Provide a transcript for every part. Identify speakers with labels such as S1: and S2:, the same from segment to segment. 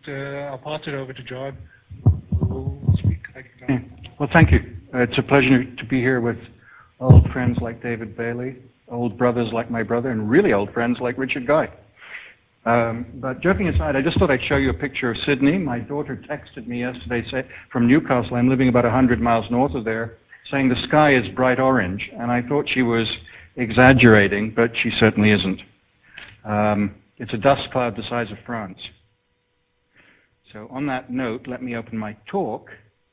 S1: I'll pass it over to John, who will speak.
S2: Well, thank you. It's a pleasure to be here with old friends like David Bailey, old brothers like my brother, and really old friends like Richard Guy. But joking aside, I just thought I'd show you a picture of Sydney. My daughter texted me yesterday from Newcastle. I'm living about 100 miles north of there, saying the sky is bright orange. And I thought she was exaggerating, but she certainly isn't. It's a dust cloud the size of France. So on that note, let me open my talk.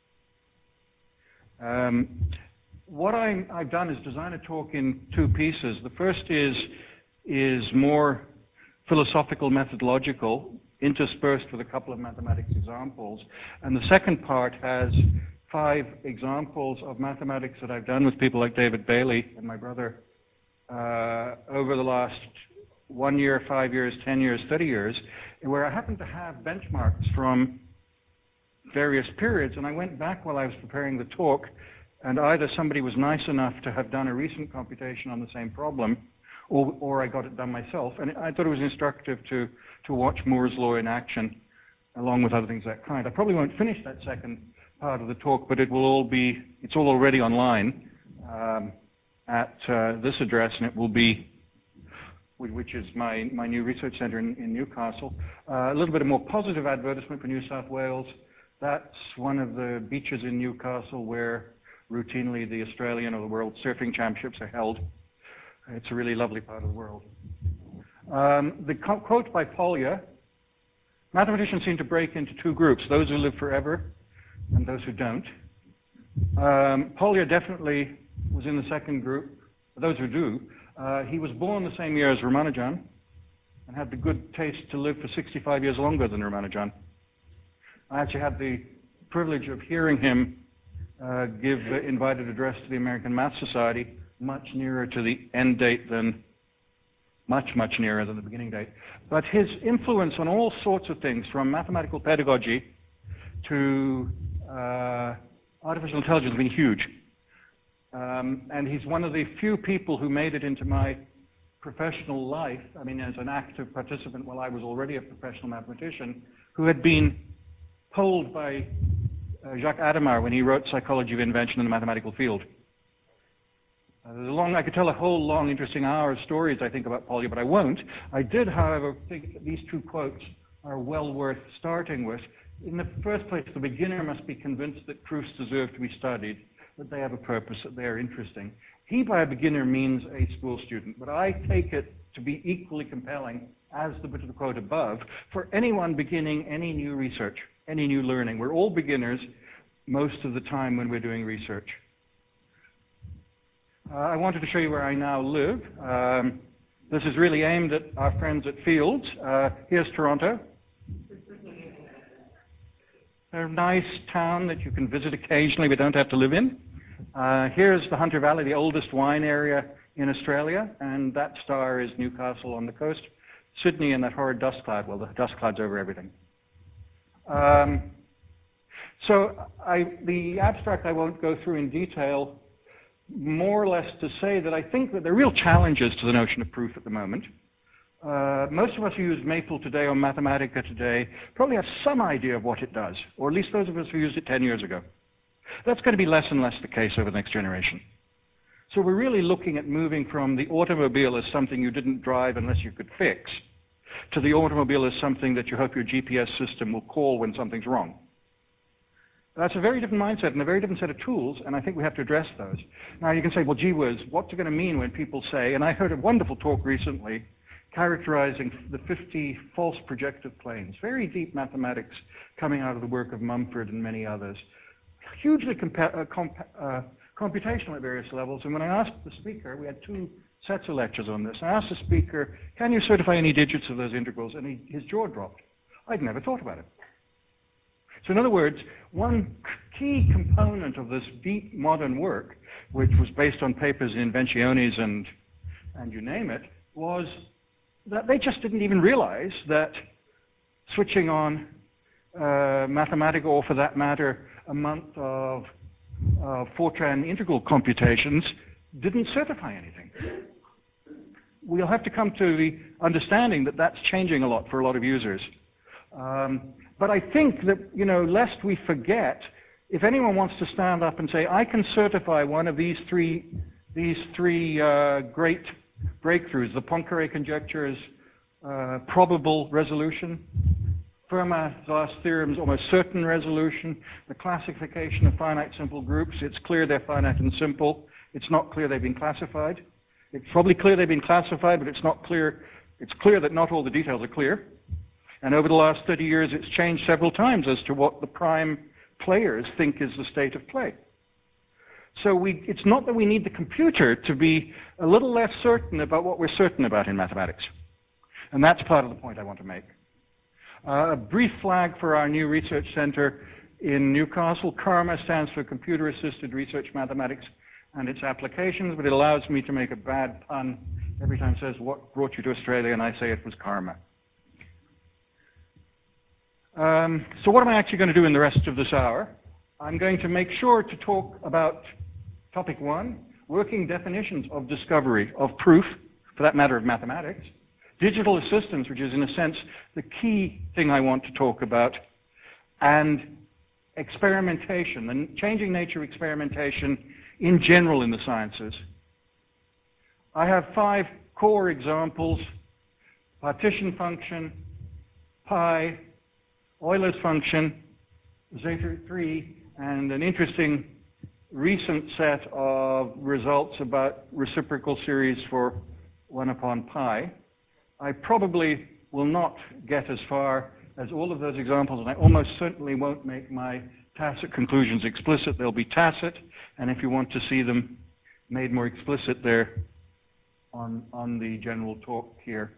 S2: What I've done is design a talk in two pieces. The first is more philosophical, methodological, interspersed with a couple of mathematics examples. And the second part has 5 examples of mathematics that I've done with people like David Bailey and my brother over the last 1 year, 5 years, 10 years, 30 years, where I happen to have benchmarks from various periods. And I went back while I was preparing the talk, and either somebody was nice enough to have done a recent computation on the same problem, or I got it done myself. And I thought it was instructive to watch Moore's law in action, along with other things of that kind. I probably won't finish that second part of the talk, but it's all already online at this address, and it will be, which is my new research center in Newcastle. A little bit of more positive advertisement for New South Wales. That's one of the beaches in Newcastle where routinely the Australian or the World Surfing Championships are held. It's a really lovely part of the world. The quote by Polya: mathematicians seem to break into 2 groups, those who live forever and those who don't. Polya definitely was in the second group, those who do. He was born the same year as Ramanujan and had the good taste to live for 65 years longer than Ramanujan. I actually had the privilege of hearing him give invited address to the American Math Society, much nearer to the end date than, much nearer than the beginning date. But his influence on all sorts of things, from mathematical pedagogy to artificial intelligence, has been huge. And he's one of the few people who made it into my professional life, I mean, as an active participant while I was already a professional mathematician, who had been polled by Jacques Adamar when he wrote Psychology of Invention in the Mathematical Field. I could tell a whole long, interesting hour of stories, I think, about Polya, but I won't. I did, however, think that these 2 quotes are well worth starting with. In the first place, the beginner must be convinced that proofs deserve to be studied, that they have a purpose, that they are interesting. He, by a beginner, means a school student, but I take it to be equally compelling, as the bit of the quote above, for anyone beginning any new research, any new learning. We're all beginners most of the time when we're doing research. I wanted to show you where I now live. This is really aimed at our friends at Fields. Here's Toronto. A nice town that you can visit occasionally but don't have to live in. Here's the Hunter Valley, the oldest wine area in Australia, and that star is Newcastle on the coast. Sydney and that horrid dust cloud, well, the dust cloud's over everything. The abstract I won't go through in detail, more or less to say that I think that there are real challenges to the notion of proof at the moment. Most of us who use Maple today or Mathematica today probably have some idea of what it does, or at least those of us who used it 10 years ago. That's going to be less and less the case over the next generation. So we're really looking at moving from the automobile as something you didn't drive unless you could fix, to the automobile as something that you hope your GPS system will call when something's wrong. That's a very different mindset and a very different set of tools, and I think we have to address those. Now you can say, well, gee whiz, what's it going to mean when people say, and I heard a wonderful talk recently characterizing the 50 false projective planes, very deep mathematics coming out of the work of Mumford and many others, hugely computational at various levels. And when I asked the speaker, we had 2 sets of lectures on this, I asked the speaker, can you certify any digits of those integrals? And his jaw dropped. I'd never thought about it. So in other words, one key component of this deep modern work, which was based on papers in Inventiones and you name it, was that they just didn't even realize that switching on Mathematica, or for that matter, a month of Fortran integral computations, didn't certify anything. We'll have to come to the understanding that that's changing a lot for a lot of users. But I think that, lest we forget, if anyone wants to stand up and say, I can certify one of these three great breakthroughs, the Poincaré conjecture's probable resolution, Fermat's last theorem's almost certain resolution, the classification of finite simple groups, it's clear they're finite and simple. It's not clear they've been classified. It's probably clear they've been classified, but it's not clear. It's clear that not all the details are clear. And over the last 30 years, it's changed several times as to what the prime players think is the state of play. So it's not that we need the computer to be a little less certain about what we're certain about in mathematics. And that's part of the point I want to make. A brief flag for our new research center in Newcastle. CARMA stands for Computer Assisted Research Mathematics and its applications, but it allows me to make a bad pun every time it says, what brought you to Australia? And I say it was karma. So what am I actually going to do in the rest of this hour? I'm going to make sure to talk about topic one, working definitions of discovery, of proof, for that matter of mathematics, digital assistance, which is in a sense the key thing I want to talk about, and experimentation, the changing nature of experimentation in general in the sciences. I have 5 core examples: partition function, pi, Euler's function, zeta 3, and an interesting recent set of results about reciprocal series for 1 upon pi. I probably will not get as far as all of those examples, and I almost certainly won't make my tacit conclusions explicit. They'll be tacit, and if you want to see them made more explicit, they're on the general talk here.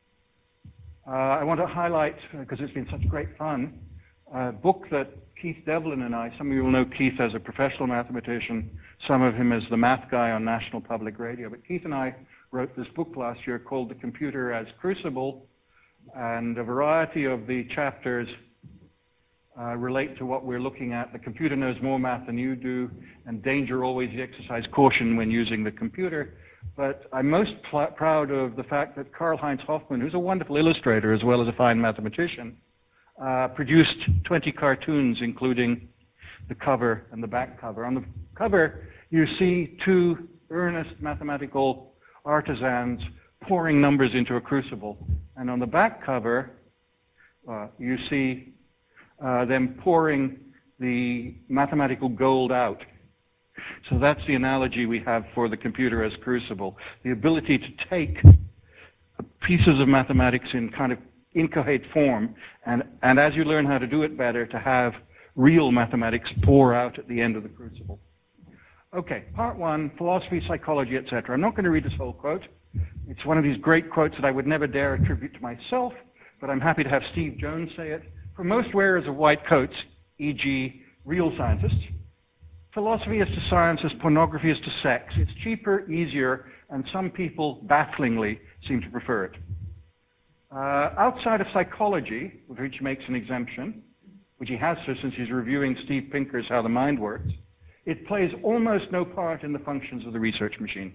S2: I want to highlight, because it's been such great fun, a book that Keith Devlin and I, some of you will know Keith as a professional mathematician, some of him as the math guy on National Public Radio, but Keith and I wrote this book last year called The Computer as Crucible, and a variety of the chapters relate to what we're looking at. The computer knows more math than you do, and danger always, exercise caution when using the computer. But I'm most proud of the fact that Karl-Heinz Hoffmann, who's a wonderful illustrator as well as a fine mathematician, produced 20 cartoons, including the cover and the back cover. On the cover, you see 2 earnest mathematical artisans pouring numbers into a crucible. And on the back cover, you see them pouring the mathematical gold out. So that's the analogy we have for the computer as crucible. The ability to take pieces of mathematics in kind of inchoate form, and as you learn how to do it better, to have real mathematics pour out at the end of the crucible. Okay, part 1, philosophy, psychology, etc. I'm not going to read this whole quote. It's one of these great quotes that I would never dare attribute to myself, but I'm happy to have Steve Jones say it. For most wearers of white coats, e.g. real scientists, philosophy is to science as pornography is to sex. It's cheaper, easier, and some people bafflingly seem to prefer it. Outside of psychology, which he makes an exemption, which he has to since he's reviewing Steve Pinker's How the Mind Works, it plays almost no part in the functions of the research machine.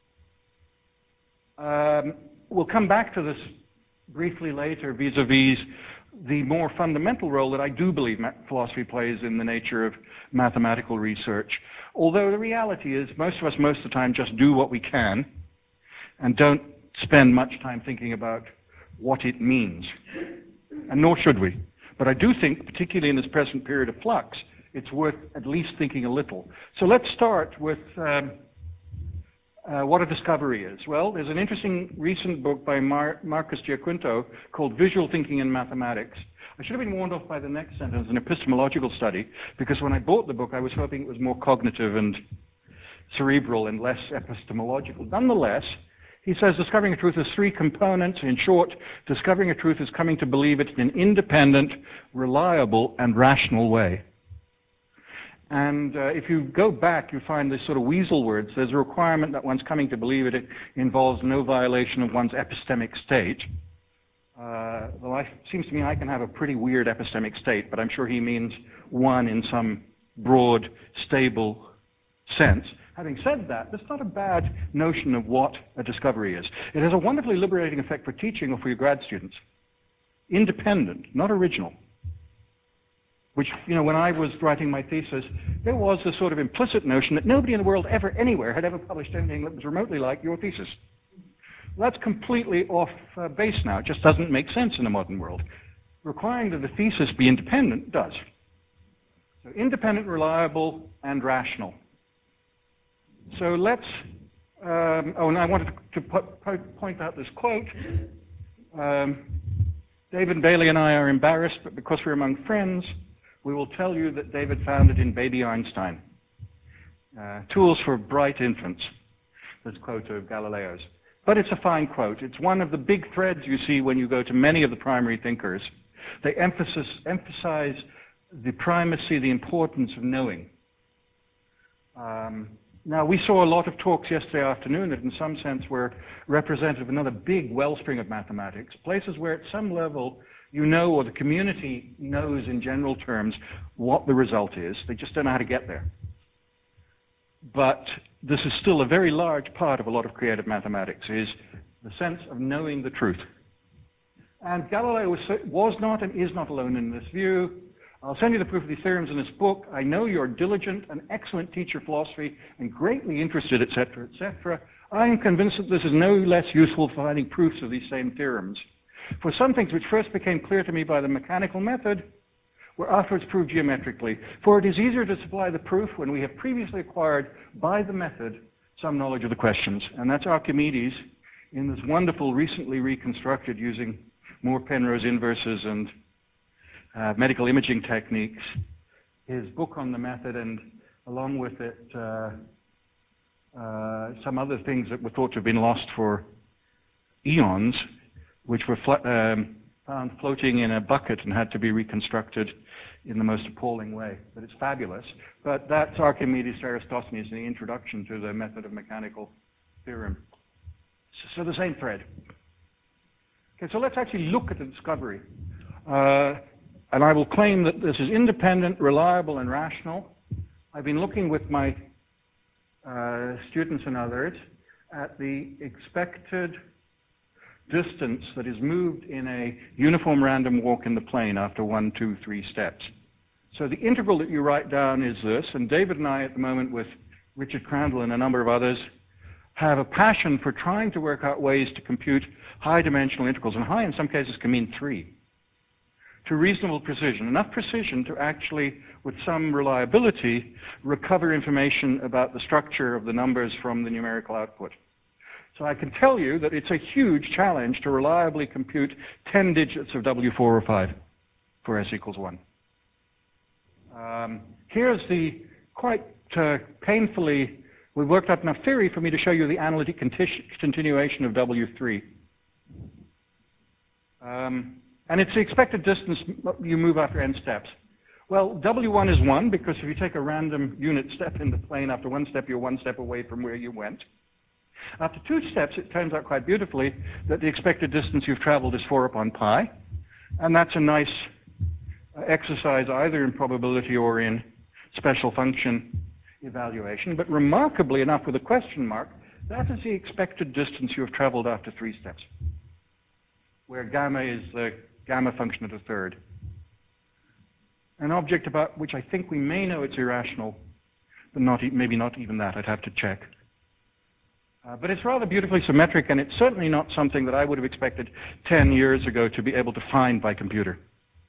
S2: We'll come back to this briefly later vis-a-vis the more fundamental role that I do believe philosophy plays in the nature of mathematical research. Although the reality is most of us most of the time just do what we can and don't spend much time thinking about what it means. And nor should we. But I do think, particularly in this present period of flux, it's worth at least thinking a little. So let's start with what a discovery is. Well, there's an interesting recent book by Marcus Giaquinto called Visual Thinking in Mathematics. I should have been warned off by the next sentence, an epistemological study, because when I bought the book, I was hoping it was more cognitive and cerebral and less epistemological. Nonetheless, he says discovering a truth has 3 components. In short, discovering a truth is coming to believe it in an independent, reliable, and rational way. And if you go back, you find this sort of weasel words. There's a requirement that one's coming to believe it involves no violation of one's epistemic state. Well, it seems to me I can have a pretty weird epistemic state, but I'm sure he means one in some broad, stable sense. Having said that, that's not a bad notion of what a discovery is. It has a wonderfully liberating effect for teaching or for your grad students. Independent, not original. which, when I was writing my thesis, there was a sort of implicit notion that nobody in the world ever, anywhere, had ever published anything that was remotely like your thesis. Well, that's completely off base now. It just doesn't make sense in the modern world. Requiring that the thesis be independent does. So independent, reliable, and rational. So let's, and I wanted to point out this quote. David Bailey and I are embarrassed, but because we're among friends, we will tell you that David found it in Baby Einstein. Tools for bright infants, this quote of Galileo's. But it's a fine quote. It's one of the big threads you see when you go to many of the primary thinkers. They emphasize the primacy, the importance of knowing. Now, we saw a lot of talks yesterday afternoon that in some sense were representative of another big wellspring of mathematics, places where at some level or the community knows in general terms what the result is. They just don't know how to get there. But this is still a very large part of a lot of creative mathematics, is the sense of knowing the truth. And Galileo was not and is not alone in this view. I'll send you the proof of these theorems in this book. I know you're diligent, an excellent teacher of philosophy, and greatly interested, etc., etc. I am convinced that this is no less useful for finding proofs of these same theorems. For some things which first became clear to me by the mechanical method were afterwards proved geometrically. For it is easier to supply the proof when we have previously acquired by the method some knowledge of the questions. And that's Archimedes in this wonderful, recently reconstructed using more Penrose inverses and medical imaging techniques, his book on the method, and along with it some other things that were thought to have been lost for eons, which were found floating in a bucket and had to be reconstructed in the most appalling way. But it's fabulous. But that's Archimedes, Eratosthenes, in the introduction to the method of mechanical theorem. So the same thread. Okay, so let's actually look at the discovery. And I will claim that this is independent, reliable, and rational. I've been looking with my students and others at the expected distance that is moved in a uniform random walk in the plane after 1, 2, 3 steps. So the integral that you write down is this, and David and I at the moment with Richard Crandall and a number of others have a passion for trying to work out ways to compute high-dimensional integrals, and high in some cases can mean 3, to reasonable precision, enough precision to actually, with some reliability, recover information about the structure of the numbers from the numerical output. So I can tell you that it's a huge challenge to reliably compute 10 digits of W4 or 5 for s equals 1. Here's the quite painfully, we worked out enough theory for me to show you the analytic continuation of W3. And it's the expected distance you move after n steps. Well, W1 is 1, because if you take a random unit step in the plane, after 1 step, you're 1 step away from where you went. After 2 steps, it turns out quite beautifully that the expected distance you've traveled is 4 upon pi. And that's a nice exercise either in probability or in special function evaluation. But remarkably enough, with a question mark, that is the expected distance you have traveled after 3 steps, where gamma is the gamma function of the third. An object about which I think we may know it's irrational, but maybe not even that. I'd have to check. But it's rather beautifully symmetric, and it's certainly not something that I would have expected 10 years ago to be able to find by computer.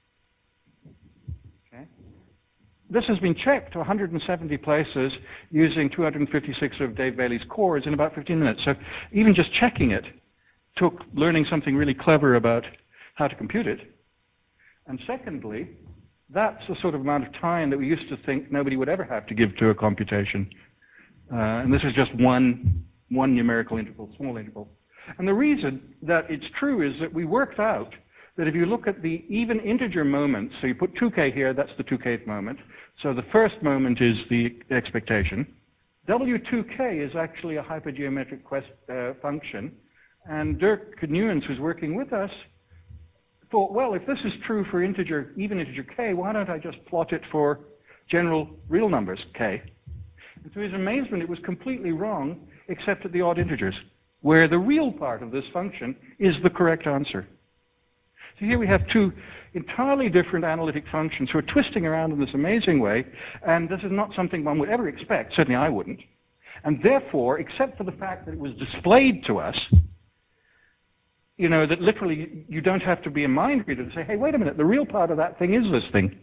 S2: Okay. This has been checked to 170 places using 256 of Dave Bailey's cores in about 15 minutes. So even just checking it took learning something really clever about how to compute it. And secondly, that's the sort of amount of time that we used to think nobody would ever have to give to a computation. And this is just one numerical integral, small integral. And the reason that it's true is that we worked out that if you look at the even integer moments, so you put 2k here, that's the 2kth moment. So the first moment is the expectation. W2k is actually a hypergeometric function. And Dirk Newens, who's working with us, thought, well, if this is true for integer, even integer k, why don't I just plot it for general real numbers, k? And to his amazement, it was completely wrong, except at the odd integers, where the real part of this function is the correct answer. So here we have two entirely different analytic functions who are twisting around in this amazing way, and this is not something one would ever expect. Certainly I wouldn't. And therefore, except for the fact that it was displayed to us, you know, that literally you don't have to be a mind reader to say, hey, wait a minute, the real part of that thing is this thing.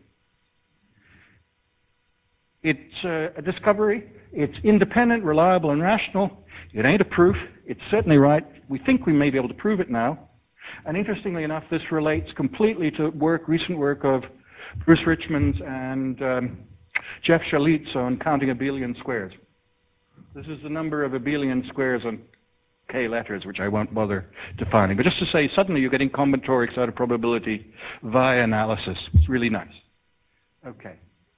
S2: It's a discovery. It's independent, reliable, and rational. It ain't a proof. It's certainly right. We think we may be able to prove it now. And interestingly enough, this relates completely to recent work of Bruce Richmond and Jeff Shalitz on counting abelian squares. This is the number of abelian squares on K letters, which I won't bother defining. But just to say, suddenly you're getting combinatorics out of probability via analysis. It's really nice. Okay.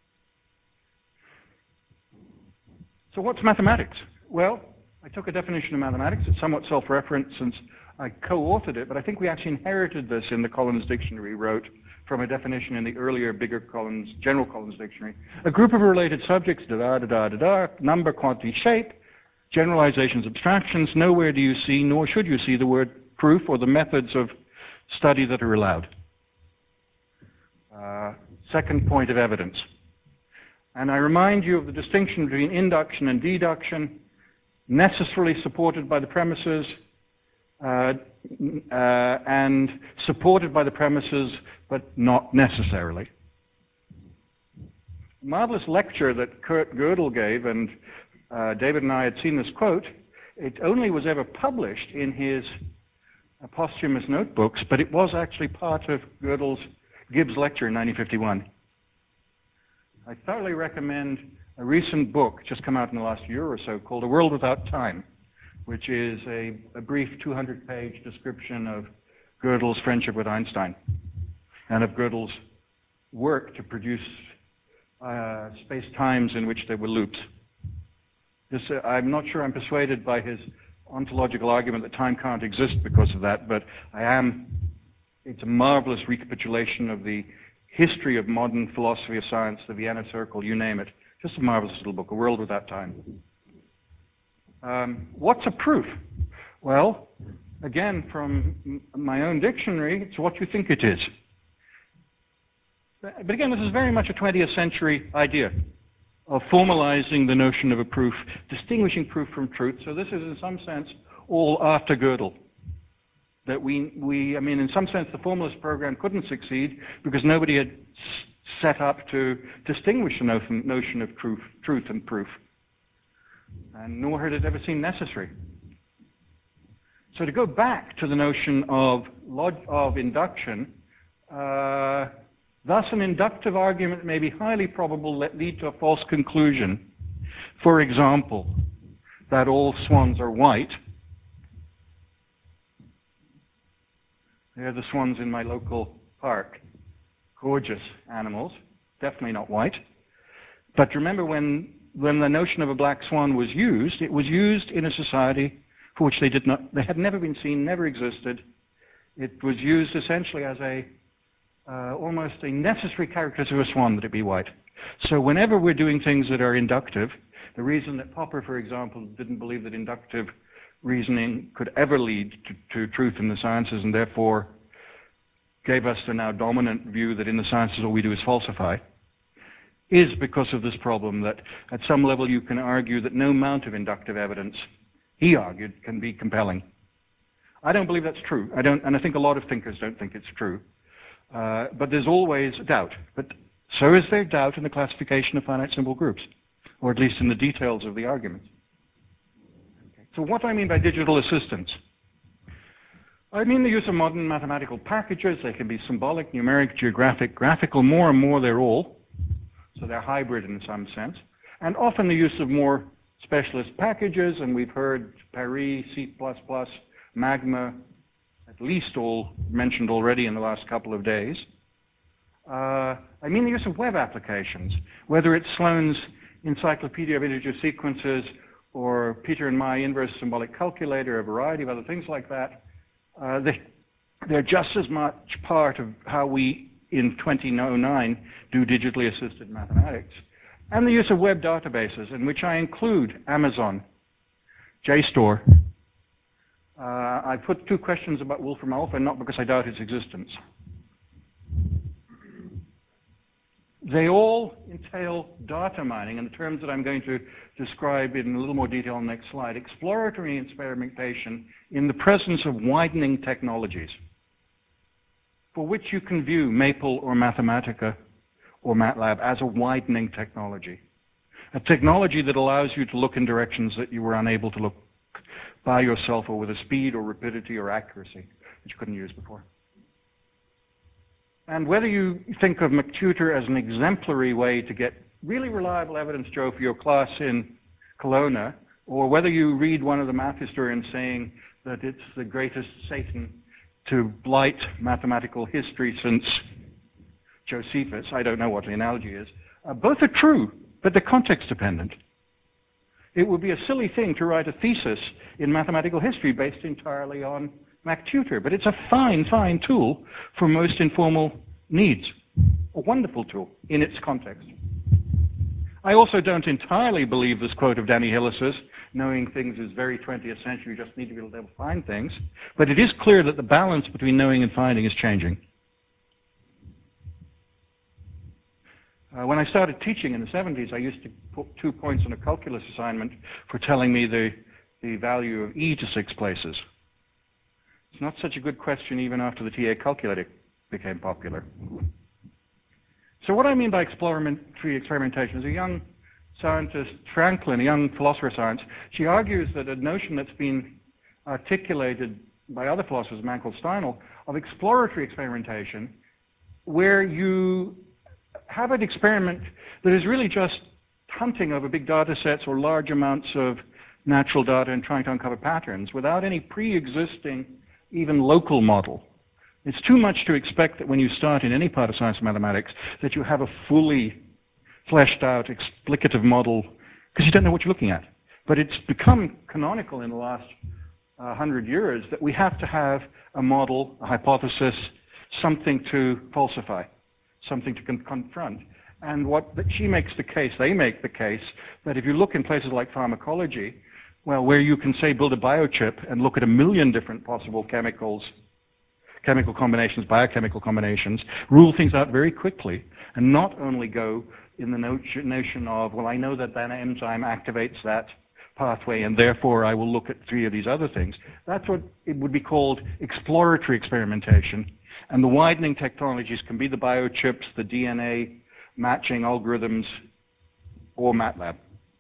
S2: So what's mathematics? Well, I took a definition of mathematics. It's somewhat self-referenced since I co-authored it, but I think we actually inherited this in the Collins Dictionary we wrote from a definition in the earlier, bigger Collins, General Collins Dictionary. A group of related subjects, da-da-da-da-da, number, quantity, shape, generalizations, abstractions. Nowhere do you see, nor should you see, the word proof or the methods of study that are allowed. Second point of evidence. And I remind you of the distinction between induction and deduction, necessarily supported by the premises, and supported by the premises, but not necessarily. A marvelous lecture that Kurt Gödel gave, and David and I had seen this quote. It only was ever published in his posthumous notebooks, but it was actually part of Gödel's Gibbs lecture in 1951. I thoroughly recommend a recent book, just come out in the last year or so, called A World Without Time, which is a brief 200-page description of Gödel's friendship with Einstein and of Gödel's work to produce space-times in which there were loops. I'm not sure I'm persuaded by his ontological argument that time can't exist because of that, but it's a marvelous recapitulation of the history of modern philosophy of science, the Vienna Circle, you name it. Just a marvelous little book, A World Without Time. What's a proof? Well, again, from my own dictionary, it's what you think it is. But again, this is very much a 20th century idea of formalizing the notion of a proof, distinguishing proof from truth. So this is, in some sense, all after Gödel. That I mean, in some sense, the formalist program couldn't succeed because nobody had set up to distinguish the notion of truth and proof. And nor had it ever seemed necessary. So to go back to the notion of induction, thus an inductive argument may be highly probable that lead to a false conclusion. For example, that all swans are white. They're the swans in my local park. Gorgeous animals, definitely not white. But remember, when the notion of a black swan was used, it was used in a society for which they had never been seen, never existed. It was used essentially as almost a necessary characteristic of a swan that it be white. So whenever we're doing things that are inductive, the reason that Popper, for example, didn't believe that inductive reasoning could ever lead to truth in the sciences, and therefore gave us the now dominant view that in the sciences all we do is falsify, is because of this problem that at some level you can argue that no amount of inductive evidence, he argued, can be compelling. I don't believe that's true. And I think a lot of thinkers don't think it's true. But there's always doubt. But so is there doubt in the classification of finite simple groups, or at least in the details of the arguments. So what do I mean by digital assistants? I mean the use of modern mathematical packages. They can be symbolic, numeric, geographic, graphical. More and more they're all. So they're hybrid in some sense. And often the use of more specialist packages, and we've heard Paris, C++, Magma, at least all mentioned already in the last couple of days. I mean the use of web applications, whether it's Sloan's Encyclopedia of Integer Sequences or Peter and my inverse symbolic calculator, a variety of other things like that. They're just as much part of how we, in 2009, do digitally assisted mathematics. And the use of web databases, in which I include Amazon, JSTOR. I put two questions about Wolfram Alpha, not because I doubt its existence. They all entail data mining in the terms that I'm going to describe in a little more detail on the next slide. Exploratory experimentation in the presence of widening technologies, for which you can view Maple or Mathematica or MATLAB as a widening technology. A technology that allows you to look in directions that you were unable to look by yourself or with a speed or rapidity or accuracy that you couldn't use before. And whether you think of McTutor as an exemplary way to get really reliable evidence, Joe, for your class in Kelowna, or whether you read one of the math historians saying that it's the greatest Satan to blight mathematical history since Josephus, I don't know what the analogy is, both are true, but they're context dependent. It would be a silly thing to write a thesis in mathematical history based entirely on McTutor, but it's a fine, fine tool for most informal needs. A wonderful tool in its context. I also don't entirely believe this quote of Danny Hillis's, knowing things is very 20th century, you just need to be able to find things, but it is clear that the balance between knowing and finding is changing. When I started teaching in the 70s, I used to put 2 points on a calculus assignment for telling me the value of e to 6 places. It's not such a good question even after the TA calculator became popular. So what I mean by exploratory experimentation is a young scientist, Franklin, a young philosopher of science, she argues that a notion that's been articulated by other philosophers, a man called Steinel, of exploratory experimentation, where you have an experiment that is really just hunting over big data sets or large amounts of natural data and trying to uncover patterns without any pre-existing, even local model. It's too much to expect that when you start in any part of science and mathematics that you have a fully fleshed out explicative model because you don't know what you're looking at. But it's become canonical in the last 100 years that we have to have a model, a hypothesis, something to falsify, something to confront. And she makes the case, they make the case, that if you look in places like pharmacology, well, where you can say build a biochip and look at 1 million different possible chemical combinations, biochemical combinations, rule things out very quickly, and not only go in the notion of, well, I know that that enzyme activates that pathway, and therefore I will look at 3 of these other things. That's what it would be called exploratory experimentation. And the widening technologies can be the biochips, the DNA matching algorithms, or MATLAB.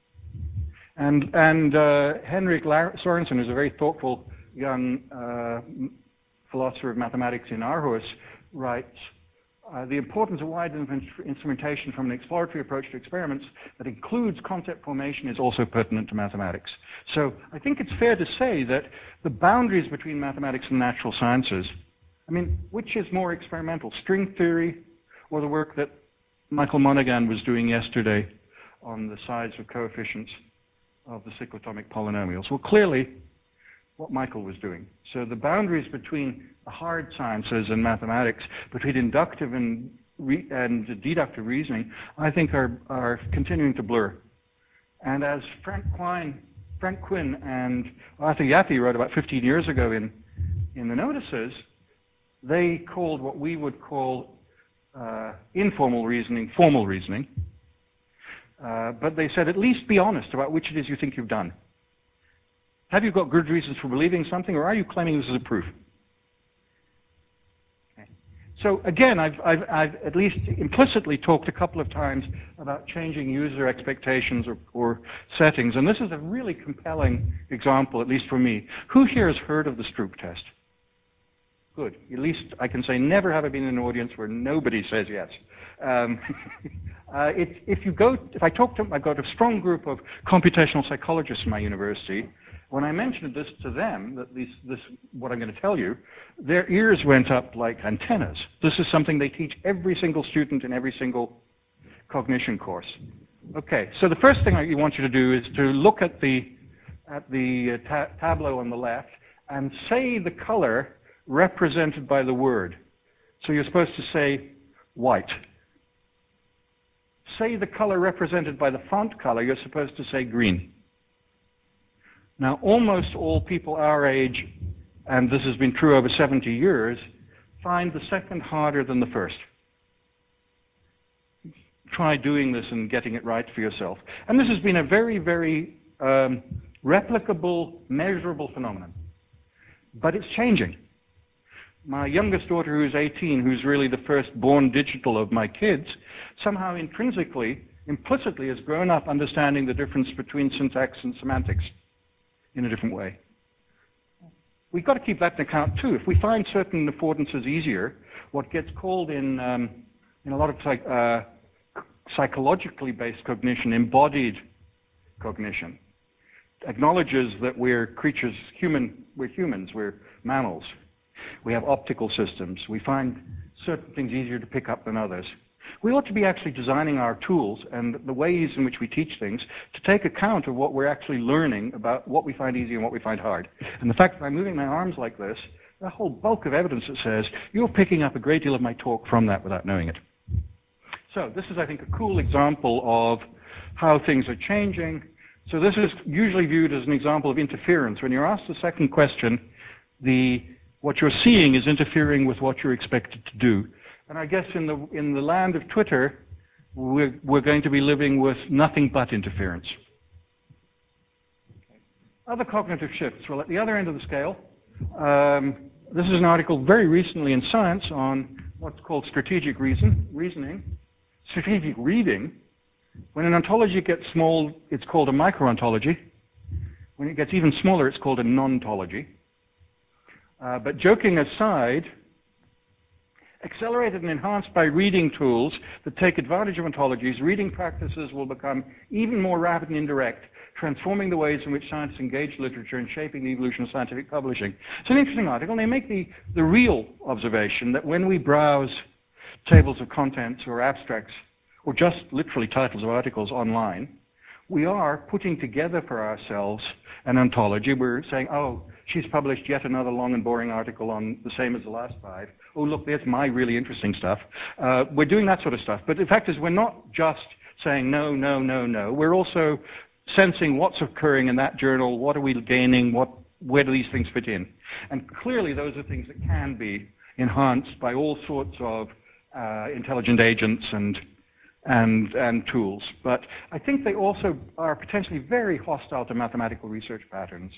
S2: And Henrik Sorensen, who's a very thoughtful young philosopher of mathematics in Aarhus, writes, the importance of widening instrumentation from an exploratory approach to experiments that includes concept formation is also pertinent to mathematics. So I think it's fair to say that the boundaries between mathematics and natural sciences, I mean, which is more experimental, string theory or the work that Michael Monaghan was doing yesterday on the size of coefficients of the cyclotomic polynomials? Well, clearly, what Michael was doing. So the boundaries between the hard sciences and mathematics, between inductive and deductive reasoning, I think are continuing to blur. And as Frank Quinn and Arthur Yappi wrote about 15 years ago in the notices, they called what we would call informal reasoning formal reasoning. But they said, at least be honest about which it is you think you've done. Have you got good reasons for believing something, or are you claiming this as a proof? Okay. So again, I've at least implicitly talked a couple of times about changing user expectations or settings, and this is a really compelling example, at least for me. Who here has heard of the Stroop test? Good. At least I can say never have I been in an audience where nobody says yes. If I talk to, I've got a strong group of computational psychologists in my university. When I mentioned this to them, that this what I'm going to tell you, their ears went up like antennas. This is something they teach every single student in every single cognition course. Okay, so the first thing I want you to do is to look at the tableau on the left and say the color represented by the word. So you're supposed to say white. Say the color represented by the font color, you're supposed to say green. Now, almost all people our age, and this has been true over 70 years, find the second harder than the first. try doing this and getting it right for yourself. And this has been a very, very replicable, measurable phenomenon. But it's changing. My youngest daughter, who's 18, who's really the first-born digital of my kids, somehow intrinsically, implicitly has grown up understanding the difference between syntax and semantics in a different way. We've got to keep that in account too. If we find certain affordances easier, what gets called in a lot of psychologically based cognition, embodied cognition, acknowledges that we're creatures, we're humans, we're mammals. We have optical systems. We find certain things easier to pick up than others. We ought to be actually designing our tools and the ways in which we teach things to take account of what we're actually learning about what we find easy and what we find hard. And the fact that I'm moving my arms like this, a whole bulk of evidence that says you're picking up a great deal of my talk from that without knowing it. So this is, I think, a cool example of how things are changing. So this is usually viewed as an example of interference. When you're asked the second question, what you're seeing is interfering with what you're expected to do. And I guess in the land of Twitter, we're going to be living with nothing but interference. Other cognitive shifts. Well, at the other end of the scale, this is an article very recently in Science on what's called strategic reasoning, strategic reading. When an ontology gets small, it's called a micro-ontology. When it gets even smaller, it's called a non-ontology. But joking aside, accelerated and enhanced by reading tools that take advantage of ontologies, reading practices will become even more rapid and indirect, transforming the ways in which scientists engage literature and shaping the evolution of scientific publishing. It's an interesting article, and they make the real observation that when we browse tables of contents or abstracts, or just literally titles of articles online, we are putting together for ourselves an ontology. We're saying, oh, she's published yet another long and boring article on the same as the last 5. Oh, look, there's my really interesting stuff. We're doing that sort of stuff. But the fact is, we're not just saying no, no, no, no. We're also sensing what's occurring in that journal, what are we gaining, where do these things fit in. And clearly, those are things that can be enhanced by all sorts of intelligent agents and tools. But I think they also are potentially very hostile to mathematical research patterns.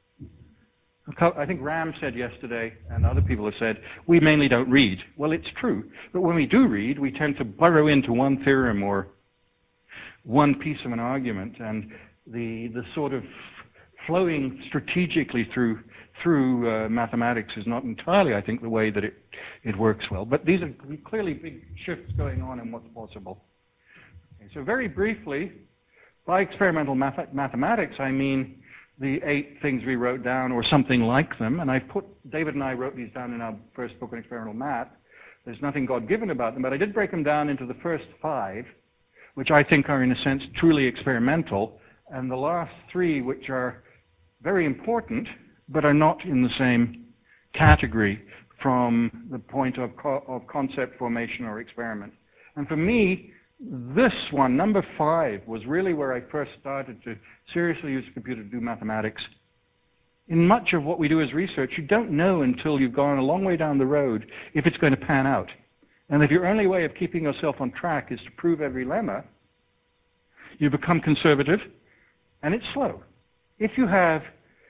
S2: I think Ram said yesterday, and other people have said, we mainly don't read. Well, it's true. But when we do read, we tend to burrow into one theorem or one piece of an argument, and the sort of flowing strategically through mathematics is not entirely, I think, the way that it works well. But these are clearly big shifts going on in what's possible. Okay, so very briefly, by experimental mathematics, I mean the 8 things we wrote down, or something like them. And David and I wrote these down in our first book on experimental math. There's nothing God-given about them, but I did break them down into the first 5, which I think are, in a sense, truly experimental, and the last 3, which are very important, but are not in the same category from the point of concept formation or experiment. And for me, this one, number 5, was really where I first started to seriously use a computer to do mathematics. In much of what we do as research, you don't know until you've gone a long way down the road if it's going to pan out. And if your only way of keeping yourself on track is to prove every lemma, you become conservative, and it's slow. If you have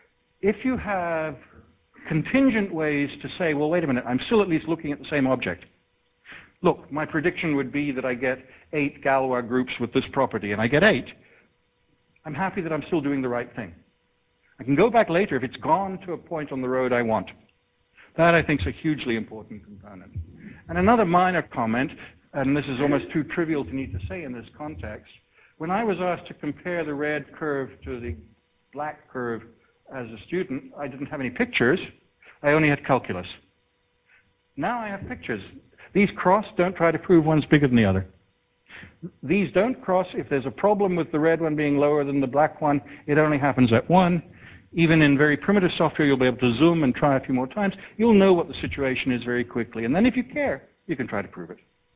S2: contingent ways to say, well, wait a minute, I'm still at least looking at the same object. Look, my prediction would be that I get 8 Galois groups with this property, and I get 8. I'm happy that I'm still doing the right thing. I can go back later if it's gone to a point on the road I want. That, I think, is a hugely important component. And another minor comment, and this is almost too trivial to need to say in this context, when I was asked to compare the red curve to the black curve as a student, I didn't have any pictures. I only had calculus. Now I have pictures. These cross, don't try to prove one's bigger than the other. These don't cross. If there's a problem with the red one being lower than the black one, it only happens at 1. Even in very primitive software, you'll be able to zoom and try a few more times. You'll know what the situation is very quickly. And then if you care, you can try to prove it.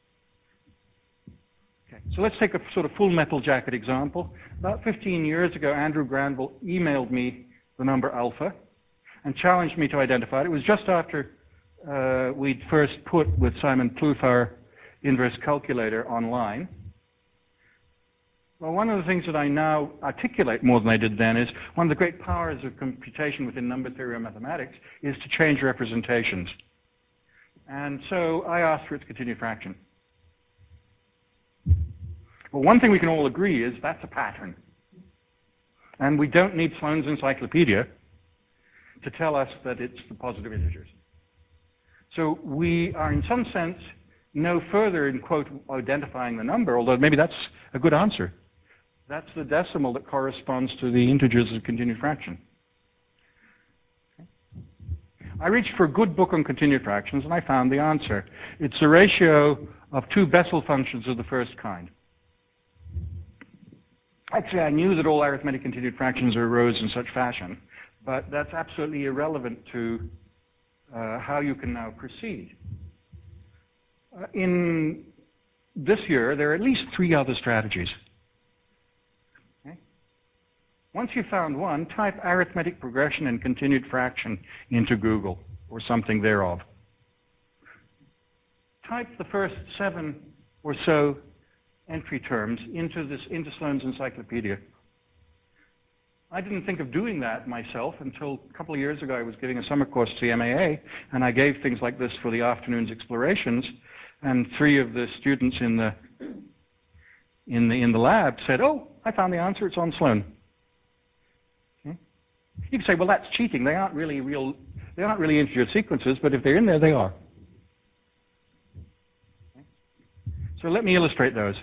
S2: Okay, so let's take a sort of full metal jacket example. About 15 years ago, Andrew Granville emailed me the number alpha and challenged me to identify it. It was just after we'd first put with Simon Plouffe our inverse calculator online. Well, one of the things that I now articulate more than I did then is one of the great powers of computation within number theory or mathematics is to change representations. And so I asked for its continued fraction. Well, one thing we can all agree is that's a pattern. And we don't need Sloane's encyclopedia to tell us that it's the positive integers. So we are, in some sense, no further in, quote, identifying the number, although maybe that's a good answer. That's the decimal that corresponds to the integers of continued fraction. I reached for a good book on continued fractions, and I found the answer. It's a ratio of two Bessel functions of the first kind. Actually, I knew that all arithmetic continued fractions arose in such fashion, but that's absolutely irrelevant to how you can now proceed. In this year, there are at least 3 other strategies. Okay? Once you've found one, type arithmetic progression and continued fraction into Google or something thereof. Type the first 7 or so entry terms into Sloane's encyclopedia. I didn't think of doing that myself until a couple of years ago. I was giving a summer course to the MAA, and I gave things like this for the afternoon's explorations, and 3 of the students in the lab said, "Oh, I found the answer. It's on Sloane." Okay? You can say, "Well, that's cheating. They aren't really integer sequences, but if they're in there, they are." Okay? So let me illustrate those.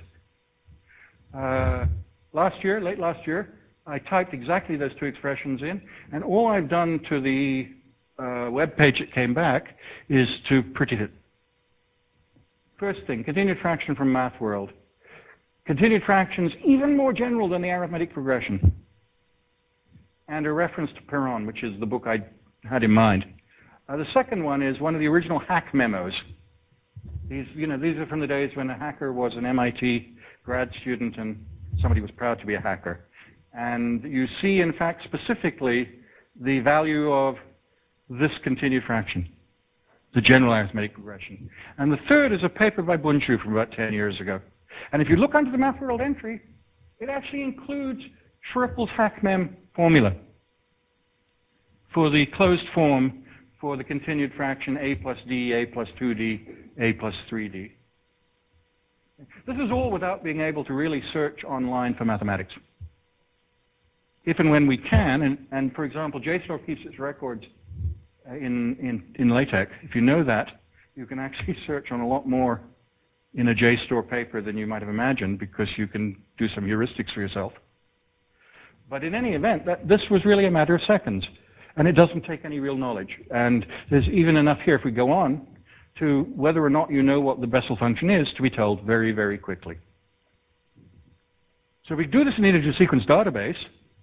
S2: Late last year, I typed exactly those 2 expressions in, and all I've done to the web page that came back is to pretty it. First thing, continued fraction from Math World. Continued fractions even more general than the arithmetic progression. And a reference to Perron, which is the book I had in mind. The second one is one of the original hack memos. These are from the days when a hacker was an MIT grad student and somebody was proud to be a hacker. And you see, in fact, specifically the value of this continued fraction, the general arithmetic progression. And the third is a paper by Bunchu from about 10 years ago. And if you look under the Math World entry, it actually includes Schrippel's hack-mem formula for the closed form for the continued fraction a plus d, a plus 2d, a plus 3d. This is all without being able to really search online for mathematics. If and when we can, and for example, JSTOR keeps its records in LaTeX. If you know that, you can actually search on a lot more in a JSTOR paper than you might have imagined, because you can do some heuristics for yourself. But in any event, this was really a matter of seconds, and it doesn't take any real knowledge. And there's even enough here, if we go on, to whether or not you know what the Bessel function is, to be told very, very quickly. So if we do this in the integer sequence database,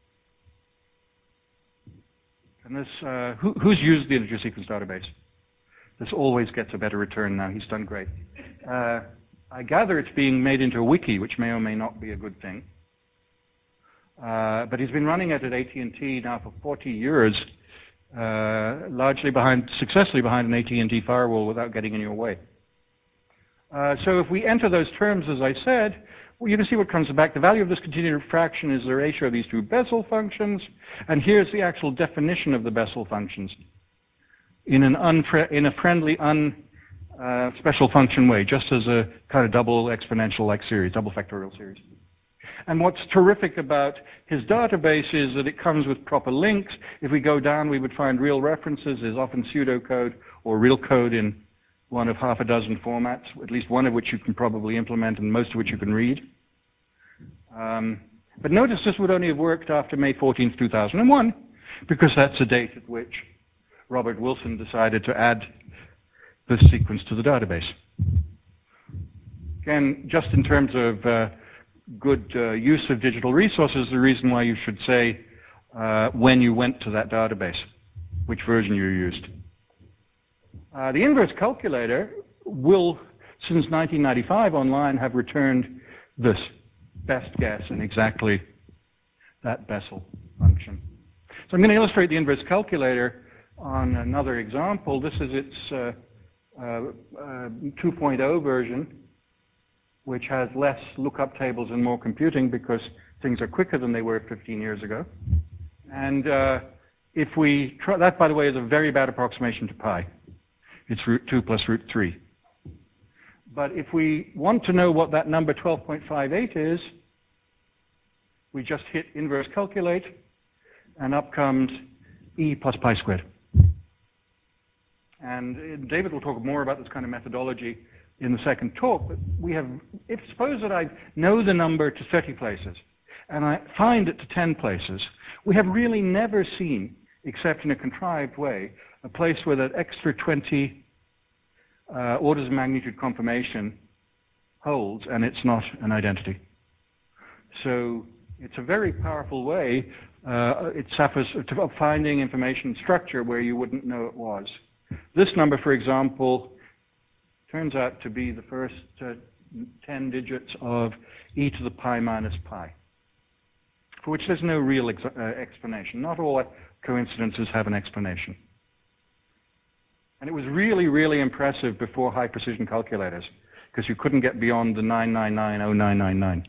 S2: and this, who's used the integer sequence database? This always gets a better return now. He's done great. I gather it's being made into a wiki, which may or may not be a good thing. But he's been running it at AT&T now for 40 years, largely successfully behind an AT&T firewall without getting in your way. So if we enter those terms, as I said, well, you can see what comes back. The value of this continued fraction is the ratio of these 2 Bessel functions, and here's the actual definition of the Bessel functions in a friendly, special function way, just as a kind of double exponential-like series, double factorial series. And what's terrific about his database is that it comes with proper links. If we go down, we would find real references. There's often pseudocode or real code in one of half a dozen formats, at least one of which you can probably implement and most of which you can read. But notice this would only have worked after May 14th, 2001, because that's the date at which Robert Wilson decided to add this sequence to the database. Again, just in terms of good use of digital resources, the reason why you should say when you went to that database, which version you used. The inverse calculator will, since 1995 online, have returned this best guess in exactly that Bessel function. So I'm going to illustrate the inverse calculator on another example. This is its 2.0 version, which has less lookup tables and more computing because things are quicker than they were 15 years ago. And if we try, that, by the way, is a very bad approximation to pi. It's root 2 plus root 3. But if we want to know what that number 12.58 is, we just hit inverse calculate, and up comes e plus pi squared. And David will talk more about this kind of methodology in the second talk, but we have, suppose that I know the number to 30 places, and I find it to 10 places, we have really never seen, except in a contrived way, a place where that extra 20 orders of magnitude confirmation holds, and it's not an identity. So it's a very powerful way, it suffers of finding information structure where you wouldn't know it was. This number, for example, turns out to be the first 10 digits of e to the pi minus pi, for which there's no real explanation. Not all coincidences have an explanation. And it was really, really impressive before high-precision calculators, because you couldn't get beyond the 9990999.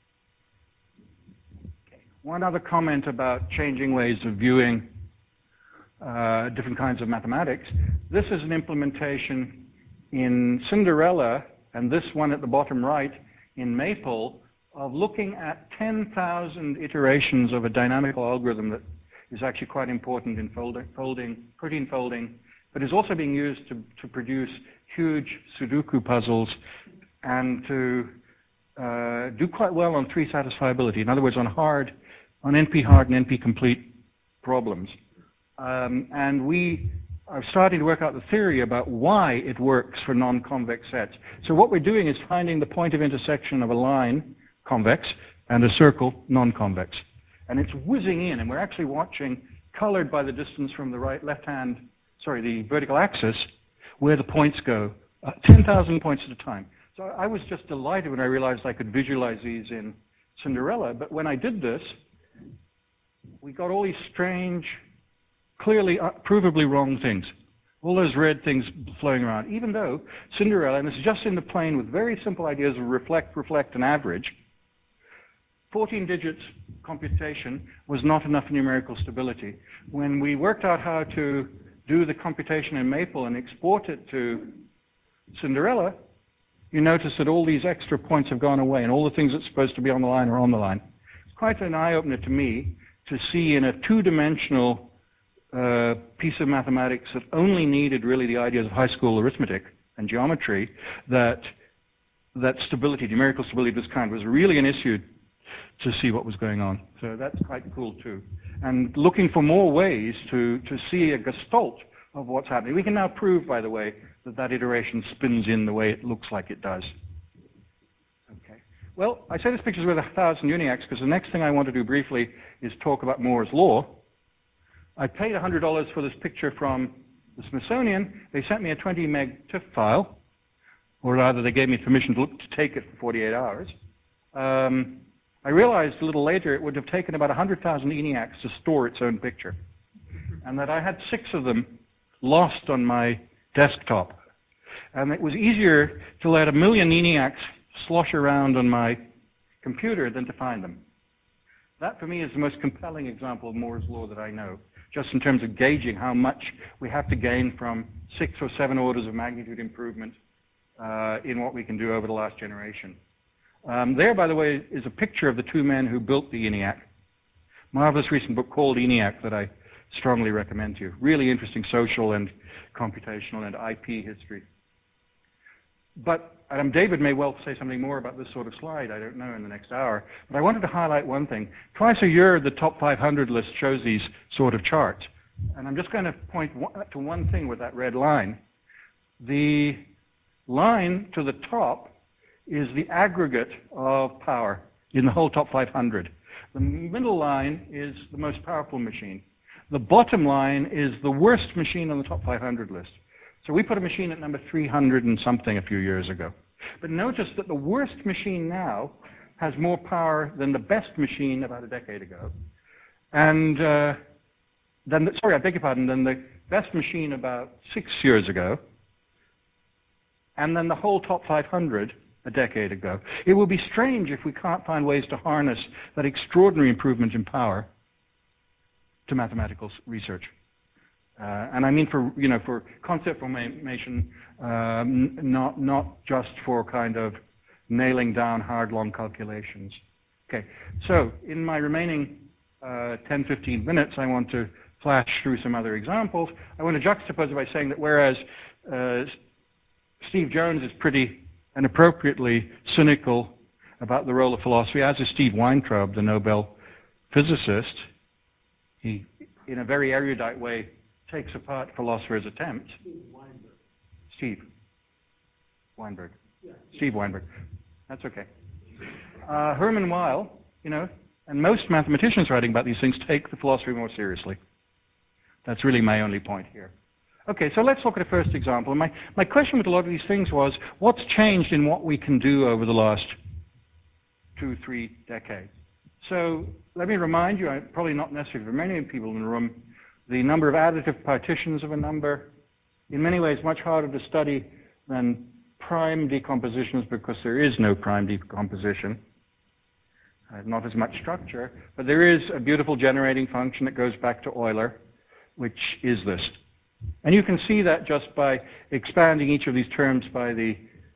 S2: One other comment about changing ways of viewing different kinds of mathematics. This is an implementation in Cinderella, and this one at the bottom right in Maple, of looking at 10,000 iterations of a dynamical algorithm that is actually quite important in protein folding, but is also being used to produce huge Sudoku puzzles and to do quite well on 3 satisfiability. In other words, on NP hard and NP complete problems. And we are starting to work out the theory about why it works for non-convex sets. So what we're doing is finding the point of intersection of a line, convex, and a circle, non-convex. And it's whizzing in, and we're actually watching, colored by the distance from the the vertical axis, where the points go, 10,000 points at a time. So I was just delighted when I realized I could visualize these in Cinderella, but when I did this, we got all these strange, clearly, provably wrong things. All those red things flowing around, even though Cinderella, and this is just in the plane with very simple ideas of reflect, and average, 14 digits computation was not enough numerical stability. When we worked out how to do the computation in Maple and export it to Cinderella, you notice that all these extra points have gone away, and all the things that's supposed to be on the line are on the line. It's quite an eye-opener to me to see in a two-dimensional piece of mathematics that only needed really the ideas of high school arithmetic and geometry, that stability, numerical stability of this kind, was really an issue to see what was going on. So that's quite cool too. And looking for more ways to see a gestalt of what's happening. We can now prove, by the way, that iteration spins in the way it looks like it does. Okay. Well, I say this picture's worth 1,000 UNIACs because the next thing I want to do briefly is talk about Moore's law. I paid $100 for this picture from the Smithsonian. They sent me a 20 meg TIFF file, or rather they gave me permission to take it for 48 hours. I realized a little later it would have taken about 100,000 ENIACs to store its own picture, and that I had 6 of them lost on my desktop. And it was easier to let 1 million ENIACs slosh around on my computer than to find them. That, for me, is the most compelling example of Moore's law that I know, just in terms of gauging how much we have to gain from 6 or 7 orders of magnitude improvement in what we can do over the last generation. There, by the way, is a picture of the 2 men who built the ENIAC. Marvelous recent book called ENIAC that I strongly recommend to you. Really interesting social and computational and IP history. But David may well say something more about this sort of slide, I don't know, in the next hour. But I wanted to highlight one thing. Twice a year, the top 500 list shows these sort of charts. And I'm just going to point to one thing with that red line. The line to the top is the aggregate of power in the whole top 500. The middle line is the most powerful machine. The bottom line is the worst machine on the top 500 list. So we put a machine at number 300 and something a few years ago. But notice that the worst machine now has more power than the best machine about a decade ago. And than the best machine about 6 years ago. And then the whole top 500 a decade ago. It will be strange if we can't find ways to harness that extraordinary improvement in power to mathematical research. And I mean for concept formation, not just for kind of nailing down hard, long calculations. Okay, so in my remaining 10, 15 minutes, I want to flash through some other examples. I want to juxtapose it by saying that whereas Steve Jones is pretty and appropriately cynical about the role of philosophy, as is Steve Weintraub, the Nobel physicist, he, in a very erudite way, takes apart philosophers' attempts. Steve Weinberg. Yeah. Steve Weinberg. That's okay. Hermann Weyl, and most mathematicians writing about these things take the philosophy more seriously. That's really my only point here. Okay, so let's look at a first example. My question with a lot of these things was, what's changed in what we can do over the last 2-3 decades? So let me remind you, probably not necessarily for many people in the room, the number of additive partitions of a number, in many ways much harder to study than prime decompositions because there is no prime decomposition. Not as much structure, but there is a beautiful generating function that goes back to Euler, which is this. And you can see that just by expanding each of these terms by the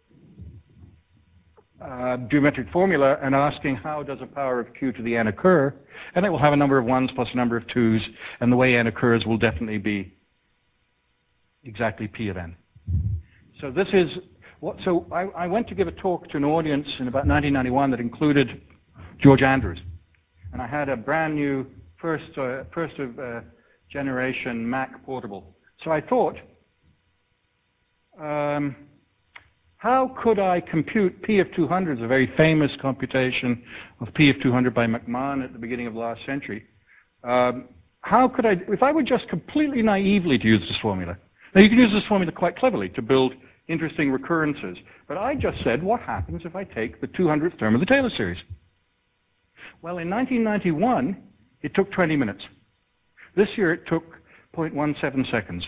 S2: geometric formula and asking how does a power of q to the n occur, and it will have a number of 1s plus a number of 2s, and the way n occurs will definitely be exactly p of n. So this is what. So I went to give a talk to an audience in about 1991 that included George Andrews, and I had a brand new first of generation Mac portable. So I thought, how could I compute P of 200, a very famous computation of P of 200 by McMahon at the beginning of last century. How could I, if I were just completely naively to use this formula? Now you can use this formula quite cleverly to build interesting recurrences. But I just said, what happens if I take the 200th term of the Taylor series? Well, in 1991, it took 20 minutes. This year it took 0.17 seconds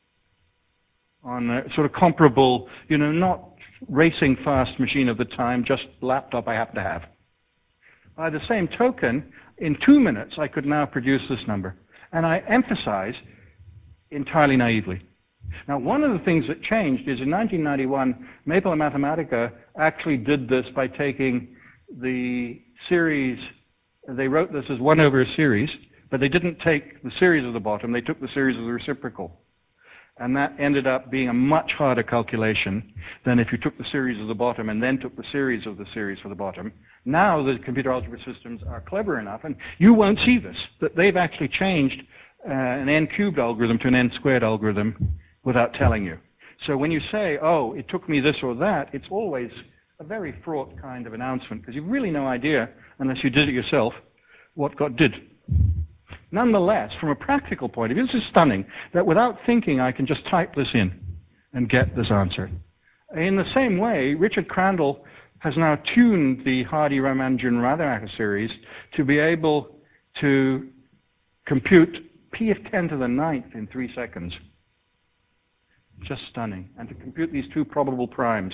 S2: on a sort of comparable, not racing fast machine of the time, just laptop I happen to have. By the same token, in 2 minutes I could now produce this number. And I emphasize entirely naively. Now, one of the things that changed is in 1991, Maple and Mathematica actually did this by taking the series, they wrote this as 1 over a series, but they didn't take the series of the bottom, they took the series of the reciprocal. And that ended up being a much harder calculation than if you took the series of the bottom and then took the series of the series for the bottom. Now the computer algebra systems are clever enough, and you won't see this, that they've actually changed an n-cubed algorithm to an n-squared algorithm without telling you. So when you say, oh, it took me this or that, it's always a very fraught kind of announcement, because you've really no idea, unless you did it yourself, what got did. Nonetheless, from a practical point of view, this is stunning, that without thinking I can just type this in and get this answer. In the same way, Richard Crandall has now tuned the Hardy-Ramanujan-Rademacher series to be able to compute p of 10 to the 9th in 3 seconds. Just stunning. And to compute these 2 probable primes.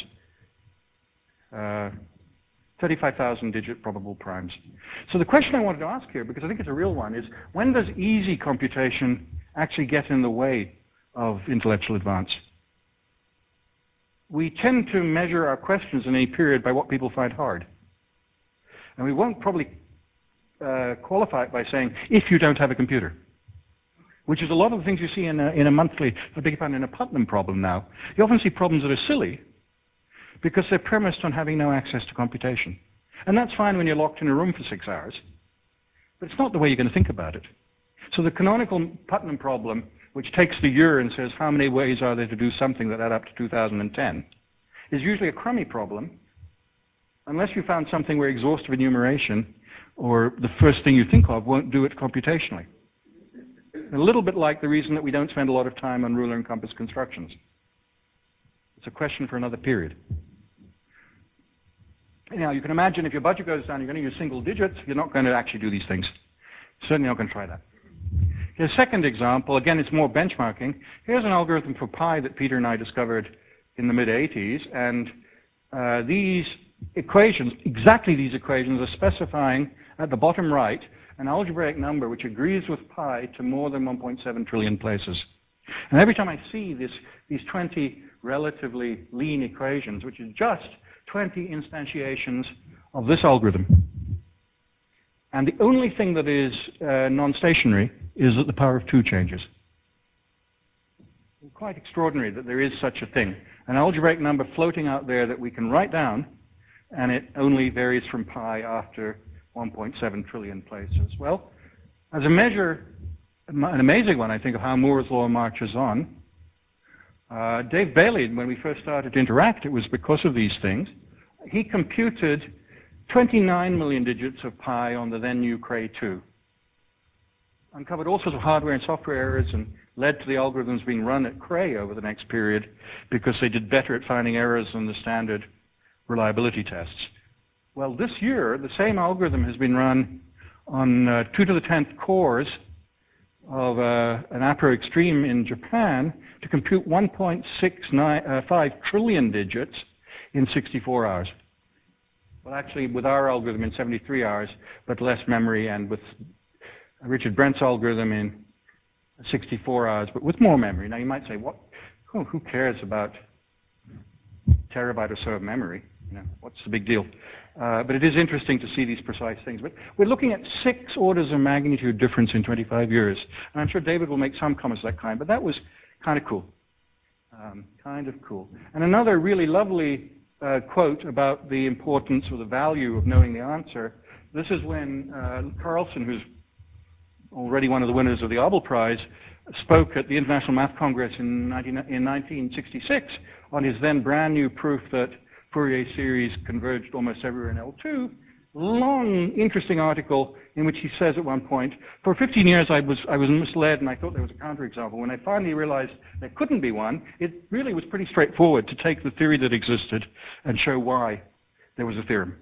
S2: 35,000 digit probable primes. So the question I wanted to ask here, because I think it's a real one, is when does easy computation actually get in the way of intellectual advance? We tend to measure our questions in any period by what people find hard. And we won't probably qualify it by saying, if you don't have a computer, which is a lot of the things you see in a monthly, I beg your pardon, in a Putnam problem now. You often see problems that are silly, because they're premised on having no access to computation. And that's fine when you're locked in a room for 6 hours, but it's not the way you're going to think about it. So the canonical Putnam problem, which takes the year and says how many ways are there to do something that add up to 2010, is usually a crummy problem, unless you found something where exhaustive enumeration, or the first thing you think of, won't do it computationally. A little bit like the reason that we don't spend a lot of time on ruler and compass constructions. It's a question for another period. Now, you can imagine if your budget goes down, you're going to use single digits, you're not going to actually do these things. Certainly not going to try that. Here's a second example. Again, it's more benchmarking. Here's an algorithm for pi that Peter and I discovered in the mid-'80s, and these equations, exactly these equations, are specifying at the bottom right an algebraic number which agrees with pi to more than 1.7 trillion places. And every time I see these 20 relatively lean equations, which is just 20 instantiations of this algorithm, and the only thing that is non-stationary is that the power of 2 changes. It's quite extraordinary that there is such a thing. An algebraic number floating out there that we can write down, and it only varies from pi after 1.7 trillion places. Well, as a measure, an amazing one, I think, of how Moore's law marches on, Dave Bailey, when we first started to interact, it was because of these things. He computed 29 million digits of pi on the then new Cray 2. Uncovered all sorts of hardware and software errors and led to the algorithms being run at Cray over the next period because they did better at finding errors than the standard reliability tests. Well, this year, the same algorithm has been run on 2 to the 10th cores of an Apro Extreme in Japan to compute 1.65 trillion digits in 64 hours. Well, actually, with our algorithm in 73 hours, but less memory, and with Richard Brent's algorithm in 64 hours, but with more memory. Now, you might say, "What? Who cares about terabyte or so of memory? You know, what's the big deal?" But it is interesting to see these precise things. But we're looking at 6 orders of magnitude difference in 25 years. And I'm sure David will make some comments of that kind, but that was kind of cool. Kind of cool. And another really lovely quote about the importance or the value of knowing the answer. This is when Carlson, who's already one of the winners of the Abel Prize, spoke at the International Math Congress in 1966 on his then brand new proof that Fourier series converged almost everywhere in L2. Long, interesting article in which he says at one point, for 15 years I was misled and I thought there was a counterexample. When I finally realized there couldn't be one, it really was pretty straightforward to take the theory that existed and show why there was a theorem.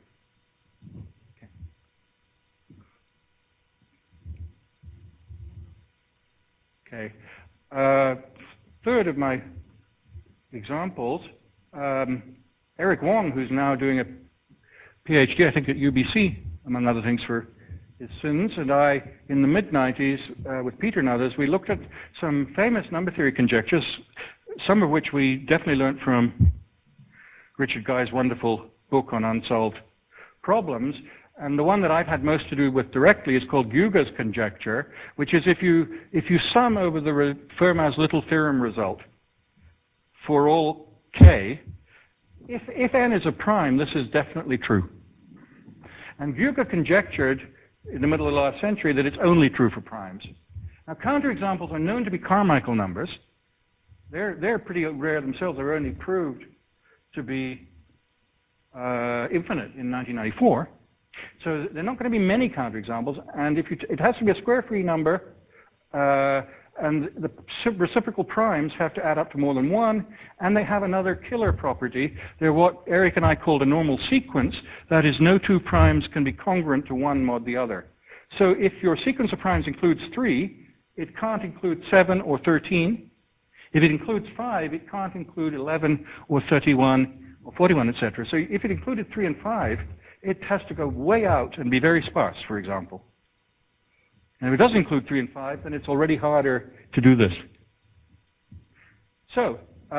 S2: Okay. Third of my examples, Eric Wong, who's now doing a PhD, I think, at UBC, among other things, for his sins, and I, in the mid-90s, with Peter and others, we looked at some famous number theory conjectures, some of which we definitely learned from Richard Guy's wonderful book on unsolved problems. And the one that I've had most to do with directly is called Gyuga's conjecture, which is if you sum over the Fermat's little theorem result for all k, if n is a prime, this is definitely true. And Gyuga conjectured in the middle of the last century that it's only true for primes. Now, counterexamples are known to be Carmichael numbers. They're pretty rare themselves. They're only proved to be infinite in 1994. So there are not going to be many counterexamples. And it has to be a square-free number, and the reciprocal primes have to add up to more than 1, and they have another killer property. They're what Eric and I called a normal sequence. That is, no 2 primes can be congruent to one mod the other. So if your sequence of primes includes 3, it can't include 7 or 13. If it includes 5, it can't include 11 or 31 or 41, etc. So if it included 3 and 5, it has to go way out and be very sparse, for example. And if it doesn't include 3 and 5, then it's already harder to do this. So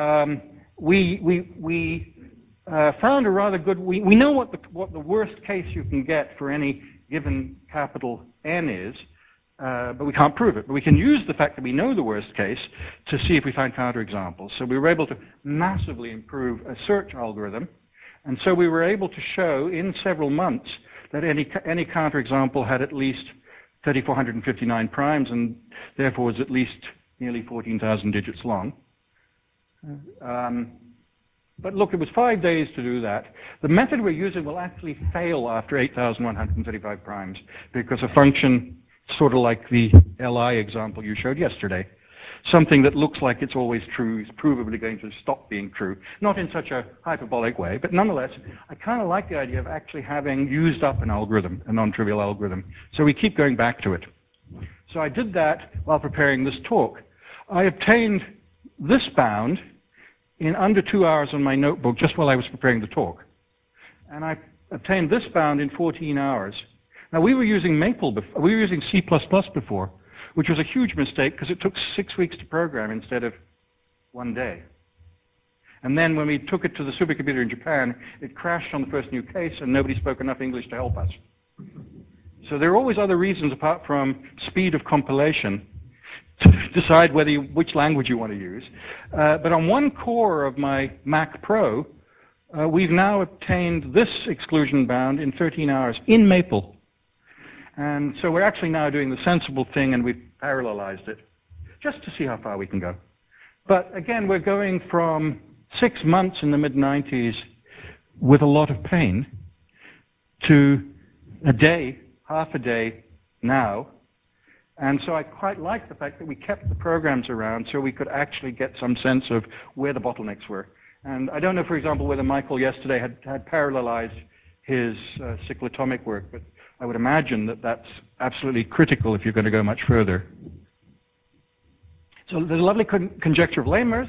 S2: we found a rather good. We know what the worst case you can get for any given capital N is, but we can't prove it. But we can use the fact that we know the worst case to see if we find counterexamples. So we were able to massively improve a search algorithm, and so we were able to show in several months that any counterexample had at least 3,459 primes, and therefore was at least nearly 14,000 digits long. But look, it was 5 days to do that. The method we're using will actually fail after 8,135 primes, because a function sort of like the Li example you showed yesterday, something that looks like it's always true is provably going to stop being true. Not in such a hyperbolic way, but nonetheless, I kind of like the idea of actually having used up an algorithm, a non-trivial algorithm. So we keep going back to it. So I did that while preparing this talk. I obtained this bound in under 2 hours on my notebook just while I was preparing the talk. And I obtained this bound in 14 hours. Now, we were using Maple before, we were using C++ before, which was a huge mistake because it took 6 weeks to program instead of 1 day. And then when we took it to the supercomputer in Japan, it crashed on the first new case and nobody spoke enough English to help us. So there are always other reasons apart from speed of compilation to decide which language you want to use. But on one core of my Mac Pro, we've now obtained this exclusion bound in 13 hours in Maple. And so we're actually now doing the sensible thing, and we've parallelized it just to see how far we can go. But again, we're going from 6 months in the mid-90s with a lot of pain to a day, half a day now. And so I quite like the fact that we kept the programs around so we could actually get some sense of where the bottlenecks were. And I don't know, for example, whether Michael yesterday had parallelized his cyclotomic work, but I would imagine that that's absolutely critical if you're going to go much further. So there's a lovely conjecture of Lamers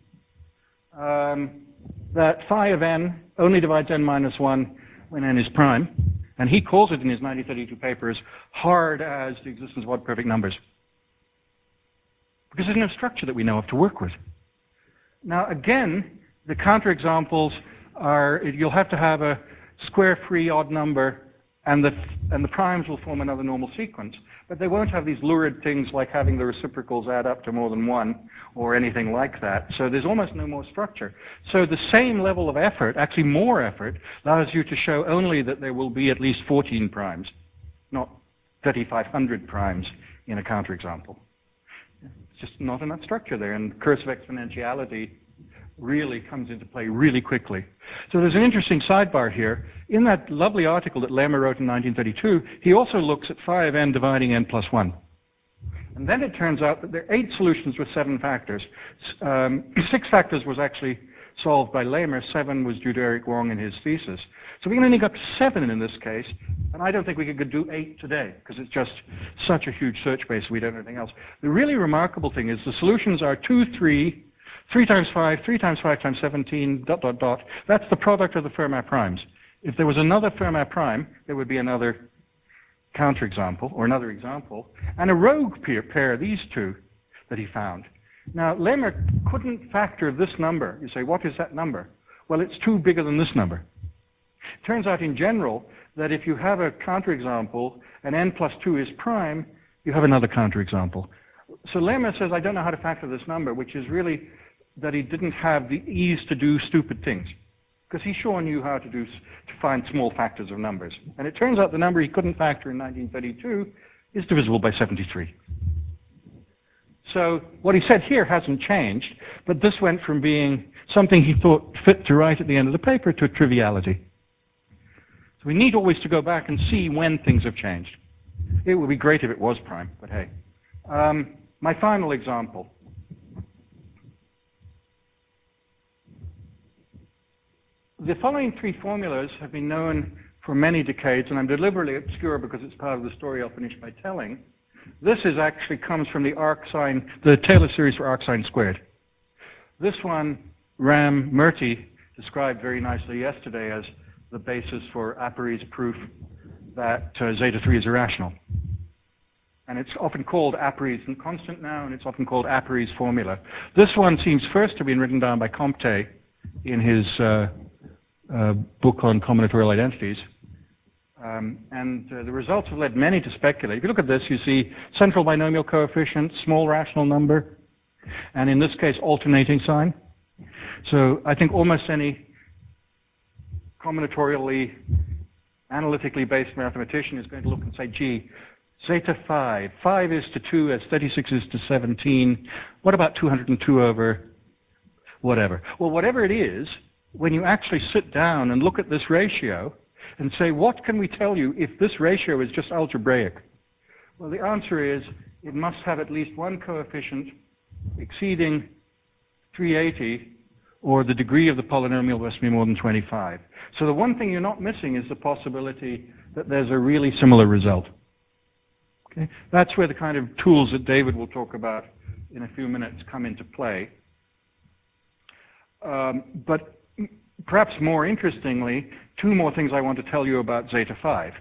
S2: that phi of n only divides n minus 1 when n is prime. And he calls it in his 1932 paper as hard as the existence of odd perfect numbers. Because there's no structure that we know of to work with. Now again, the counterexamples are, you'll have to have a square-free odd number, and the primes will form another normal sequence. But they won't have these lurid things like having the reciprocals add up to more than 1 or anything like that. So there's almost no more structure. So the same level of effort, actually more effort, allows you to show only that there will be at least 14 primes, not 3,500 primes in a counterexample. It's just not enough structure there, and cursive exponentiality really comes into play really quickly. So there's an interesting sidebar here. In that lovely article that Lamer wrote in 1932, he also looks at phi of n dividing n plus 1. And then it turns out that there are 8 solutions with 7 factors. 6 factors was actually solved by Lamer. 7 was due to Eric Wong in his thesis. So we can only get 7 in this case, and I don't think we could do 8 today, because it's just such a huge search base, we don't know anything else. The really remarkable thing is the solutions are 2, 3, 3 times 5, 3 times 5 times 17, ... That's the product of the Fermat primes. If there was another Fermat prime, there would be another counterexample, or another example, and a rogue pair, these two, that he found. Now, Lamer couldn't factor this number. You say, what is that number? Well, it's 2 bigger than this number. It turns out in general that if you have a counterexample and n plus 2 is prime, you have another counterexample. So Lamer says, I don't know how to factor this number, which is really that he didn't have the ease to do stupid things, because he sure knew how to find small factors of numbers. And it turns out the number he couldn't factor in 1932 is divisible by 73. So what he said here hasn't changed, but this went from being something he thought fit to write at the end of the paper to a triviality. So we need always to go back and see when things have changed. It would be great if it was prime, but hey. My final example. The following 3 formulas have been known for many decades, and I'm deliberately obscure because it's part of the story I'll finish by telling. This actually comes from the Taylor series for arcsine squared. This one, Ram Murthy described very nicely yesterday as the basis for Apéry's proof that zeta 3 is irrational. And it's often called Apéry's constant now, and it's often called Apéry's formula. This one seems first to have been written down by Comte in his book on combinatorial identities. The results have led many to speculate. If you look at this, you see central binomial coefficient, small rational number, and in this case, alternating sign. So I think almost any combinatorially, analytically based mathematician is going to look and say, gee, zeta 5 is to 2 as 36 is to 17. What about 202 over whatever? Well, whatever it is, when you actually sit down and look at this ratio and say, what can we tell you if this ratio is just algebraic? Well, the answer is it must have at least one coefficient exceeding 380, or the degree of the polynomial must be more than 25. So the one thing you're not missing is the possibility that there's a really similar result. Okay? That's where the kind of tools that David will talk about in a few minutes come into play. But perhaps more interestingly, two more things I want to tell you about zeta 5.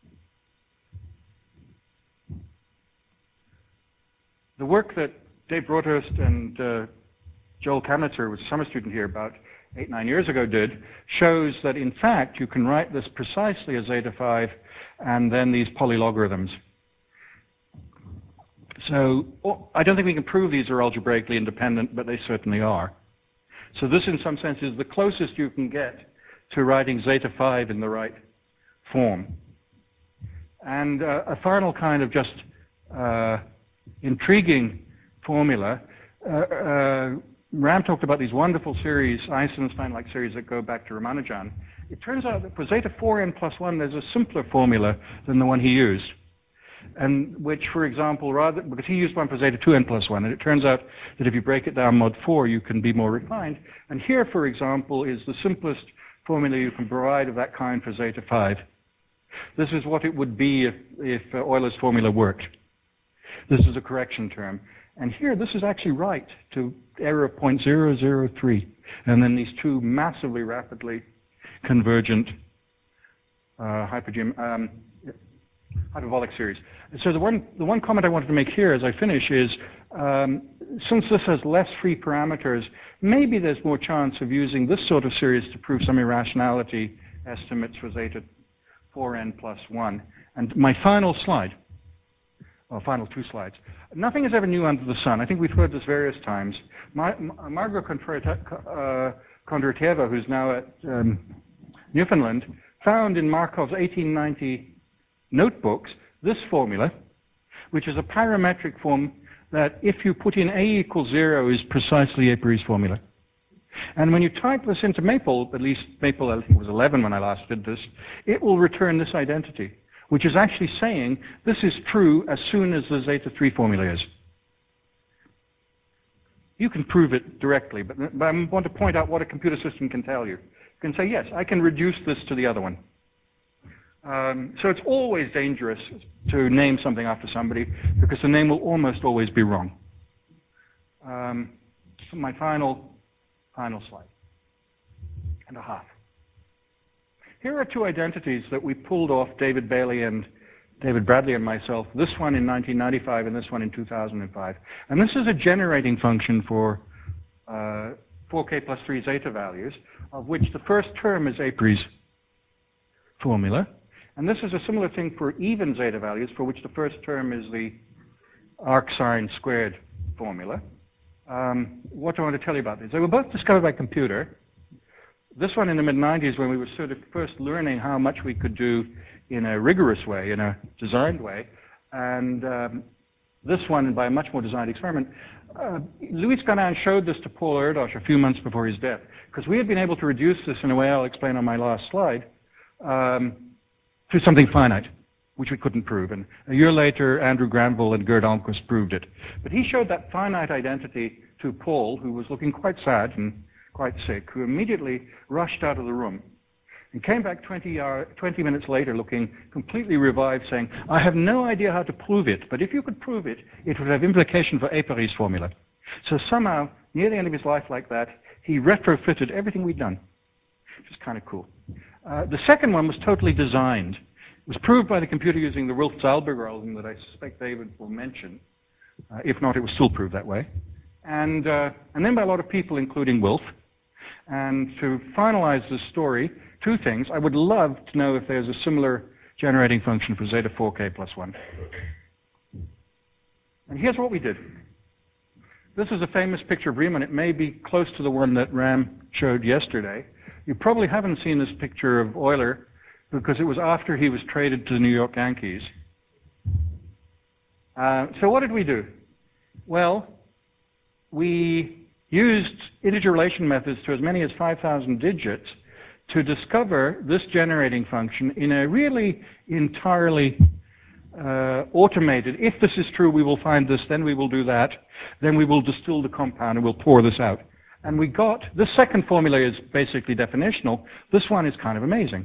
S2: The work that Dave Broadhurst and Joel Kamnitzer, who was a summer student here about 8-9 years ago, did, shows that in fact you can write this precisely as zeta 5 and then these polylogarithms. So I don't think we can prove these are algebraically independent, but they certainly are. So this in some sense is the closest you can get to writing zeta 5 in the right form. And a final kind of just intriguing formula. Ram talked about these wonderful series, Eisenstein-like series that go back to Ramanujan. It turns out that for zeta 4n plus 1, there's a simpler formula than the one he used. And which, for example, because he used one for zeta 2n plus 1, and it turns out that if you break it down mod 4, you can be more refined. And here, for example, is the simplest formula you can provide of that kind for zeta 5. This is what it would be if Euler's formula worked. This is a correction term. And here, this is actually right to error of 0.003. And then these two massively rapidly convergent hyperbolic series. So the one comment I wanted to make here as I finish is, since this has less free parameters, maybe there's more chance of using this sort of series to prove some irrationality estimates for zeta 4n plus 1. And my final slide, or final two slides. Nothing is ever new under the sun. I think we've heard this various times. Margot Kondratьева, who's now at Newfoundland, found in Markov's 1890 notebooks this formula, which is a parametric form that if you put in A equals 0 is precisely Apéry's formula. And when you type this into Maple, at least Maple I think it was 11 when I last did this, it will return this identity, which is actually saying this is true as soon as the zeta 3 formula is. You can prove it directly, but I want to point out what a computer system can tell you. You can say, yes, I can reduce this to the other one. So it's always dangerous to name something after somebody because the name will almost always be wrong. My final slide and a half. Here are two identities that we pulled off, David Bailey and David Bradley and myself, this one in 1995 and this one in 2005. And this is a generating function for 4k plus 3 zeta values, of which the first term is Apéry's formula. And this is a similar thing for even zeta values, for which the first term is the arcsine squared formula. What do I want to tell you about these? They were both discovered by computer. This one in the mid-90s when we were sort of first learning how much we could do in a rigorous way, in a designed way. And this one by a much more designed experiment. Luis Ganin showed this to Paul Erdos a few months before his death, because we had been able to reduce this in a way I'll explain on my last slide, to something finite, which we couldn't prove. And a year later, Andrew Granville and Gerd Almquist proved it. But he showed that finite identity to Paul, who was looking quite sad and quite sick, who immediately rushed out of the room and came back 20 minutes later looking completely revived, saying, I have no idea how to prove it, but if you could prove it, it would have implication for Apéry's formula. So somehow, near the end of his life like that, he retrofitted everything we'd done, which is kind of cool. The second one was totally designed. It was proved by the computer using the Wilf-Zalberger algorithm that I suspect David will mention. If not, it was still proved that way. And then by a lot of people, including Wilf. And to finalize this story, two things. I would love to know if there's a similar generating function for zeta 4k plus 1. And here's what we did. This is a famous picture of Riemann. It may be close to the one that Ram showed yesterday. You probably haven't seen this picture of Euler because it was after he was traded to the New York Yankees. So what did we do? Well, we used integer relation methods to as many as 5,000 digits to discover this generating function in a really entirely automated, if this is true, we will find this, then we will do that, then we will distill the compound and we'll pour this out. And we got, this second formula is basically definitional. This one is kind of amazing.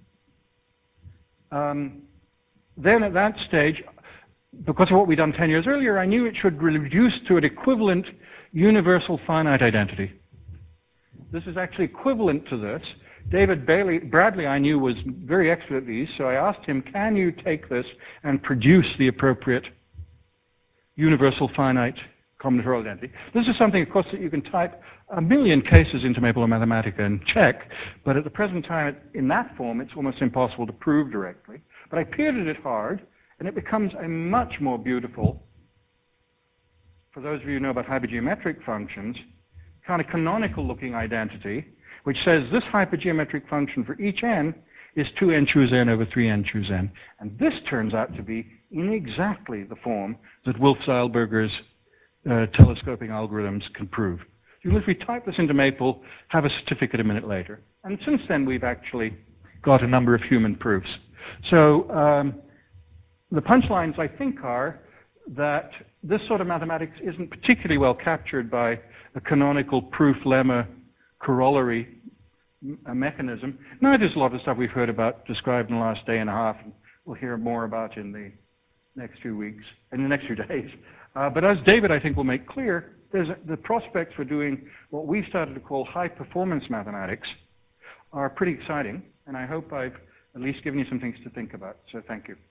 S2: Then at that stage, because of what we'd done 10 years earlier, I knew it should reduce to an equivalent universal finite identity. This is actually equivalent to this. David Bradley, I knew, was very expert at these, so I asked him, can you take this and produce the appropriate universal finite combinatorial identity? This is something, of course, that you can type a million cases into Maple Mathematica and check, but at the present time, in that form, it's almost impossible to prove directly. But I peered at it hard, and it becomes a much more beautiful, for those of you who know about hypergeometric functions, kind of canonical-looking identity, which says this hypergeometric function for each n is 2n choose n over 3n choose n. And this turns out to be in exactly the form that Wolff-Zeilberger's telescoping algorithms can prove. You can literally type this into Maple, have a certificate a minute later. And since then, we've actually got a number of human proofs. So the punchlines, I think, are that this sort of mathematics isn't particularly well captured by a canonical proof lemma corollary mechanism. Neither is a lot of the stuff we've heard about described in the last day and a half, and we'll hear more about in the next few weeks, in the next few days. But as David, I think, will make clear, the prospects for doing what we've started to call high-performance mathematics are pretty exciting, and I hope I've at least given you some things to think about. So thank you.